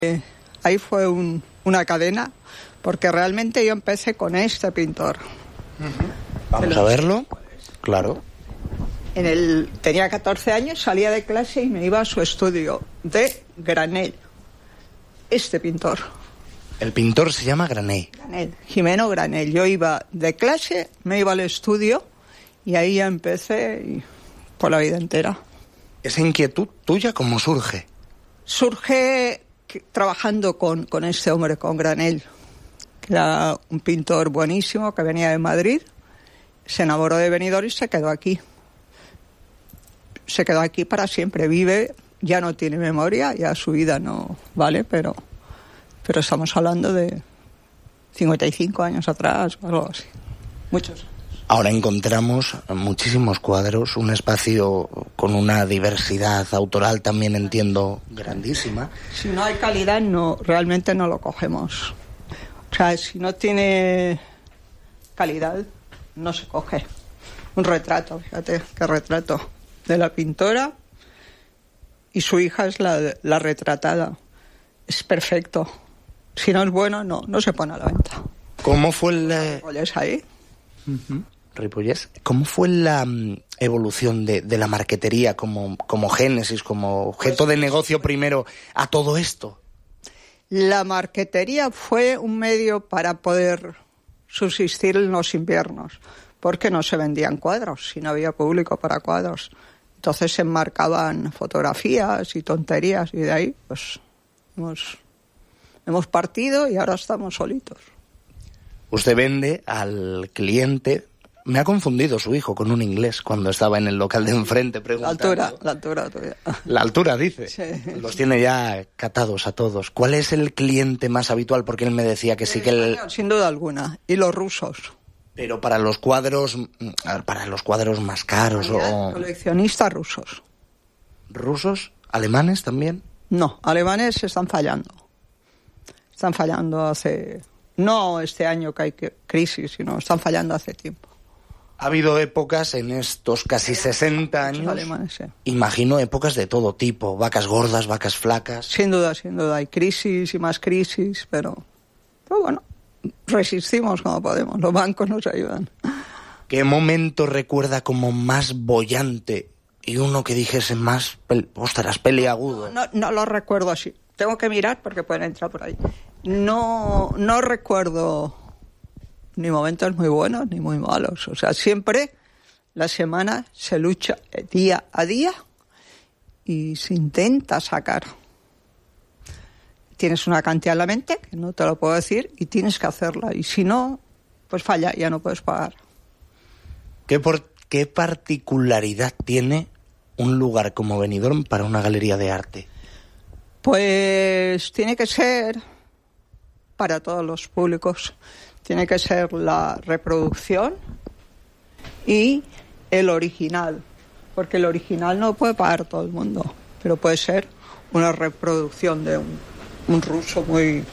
Ahí fue una cadena, porque realmente yo empecé con este pintor. Vamos a verlo, claro. Tenía 14 años, salía de clase y me iba a su estudio de Granell, este pintor. El pintor se llama Granell. Jimeno Granell. Yo iba de clase, me iba al estudio y ahí ya empecé por la vida entera. ¿Esa inquietud tuya cómo surge? Surge trabajando con este hombre, con Granell, que era un pintor buenísimo que venía de Madrid, se enamoró de Benidorm y se quedó aquí. Se quedó aquí para siempre, vive, ya no tiene memoria, ya su vida no vale, pero estamos hablando de 55 años atrás o algo así, muchos. Ahora encontramos muchísimos cuadros, un espacio con una diversidad autoral también entiendo grandísima. Si no hay calidad, realmente no lo cogemos. O sea, si no tiene calidad, no se coge. Un retrato, fíjate qué retrato de la pintora y su hija es la retratada. Es perfecto. Si no es bueno, no se pone a la venta. ¿Cómo fue el...? ¿Oyes ahí? Ripollés. ¿Cómo fue la evolución de la marquetería como génesis, como objeto de negocio primero a todo esto? La marquetería fue un medio para poder subsistir en los inviernos, porque no se vendían cuadros, si no había público para cuadros. Entonces se enmarcaban fotografías y tonterías y de ahí pues hemos partido y ahora estamos solitos. Usted vende al cliente. Me ha confundido su hijo con un inglés cuando estaba en el local de enfrente preguntando. La altura tuya. La altura, dice. Sí. Los tiene ya catados a todos. ¿Cuál es el cliente más habitual? Porque él me decía que sí que Sin duda alguna. Y los rusos. Pero para los cuadros más caros o... Coleccionistas rusos. ¿Rusos? ¿Alemanes también? No, alemanes están fallando. Están fallando hace... No este año que hay crisis, sino están fallando hace tiempo. Ha habido épocas en estos casi 60 años, alemanes, sí. Imagino épocas de todo tipo, vacas gordas, vacas flacas. Sin duda, hay crisis y más crisis, pero bueno, resistimos como podemos, los bancos nos ayudan. ¿Qué momento recuerda como más boyante y uno que dijese más, peliagudo? No lo recuerdo así, tengo que mirar porque pueden entrar por ahí. No recuerdo ni momentos muy buenos ni muy malos. O sea, siempre la semana se lucha día a día y se intenta sacar. Tienes una cantidad en la mente, que no te lo puedo decir, y tienes que hacerla. Y si no, pues falla, ya no puedes pagar. ¿Qué particularidad tiene un lugar como Benidorm para una galería de arte? Pues tiene que ser... para todos los públicos. Tiene que ser la reproducción y el original, porque el original no puede pagar todo el mundo, pero puede ser una reproducción de un ruso muy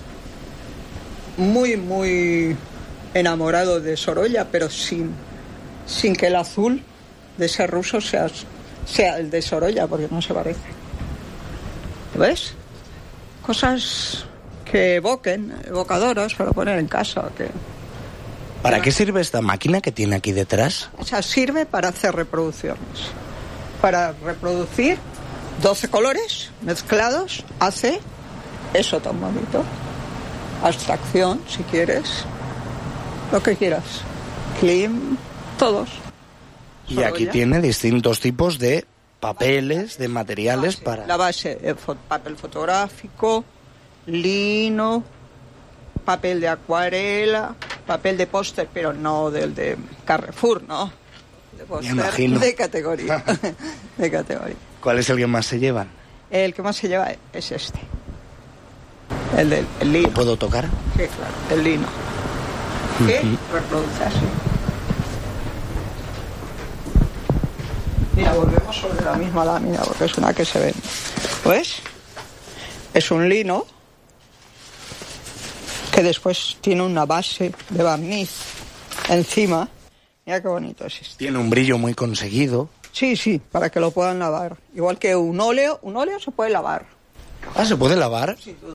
enamorado de Sorolla, pero sin que el azul de ese ruso sea el de Sorolla, porque no se parece. ¿Ves? Cosas que evocadoras para poner en casa. ¿Para qué sirve esta máquina que tiene aquí detrás? O sea, sirve para hacer reproducciones. Para reproducir 12 colores mezclados, hace eso tan bonito. Abstracción, si quieres. Lo que quieras. Clean, todos. Y aquí tiene distintos tipos de papeles, de materiales para... La base, papel fotográfico, lino, papel de acuarela, papel de póster, pero no del de Carrefour, ¿no? De póster, me imagino. De categoría. De categoría. ¿Cuál es el que más se llevan? El que más se lleva es este. El lino. ¿Lo puedo tocar? Sí, claro, el lino. Que reproduce así. Mira, volvemos sobre la misma lámina, porque es una que se ve. ¿Ves? Es un lino que después tiene una base de barniz encima. Mira qué bonito es este. Tiene un brillo muy conseguido. Sí, para que lo puedan lavar. Igual que un óleo se puede lavar. Ah, ¿se puede lavar? Sin duda.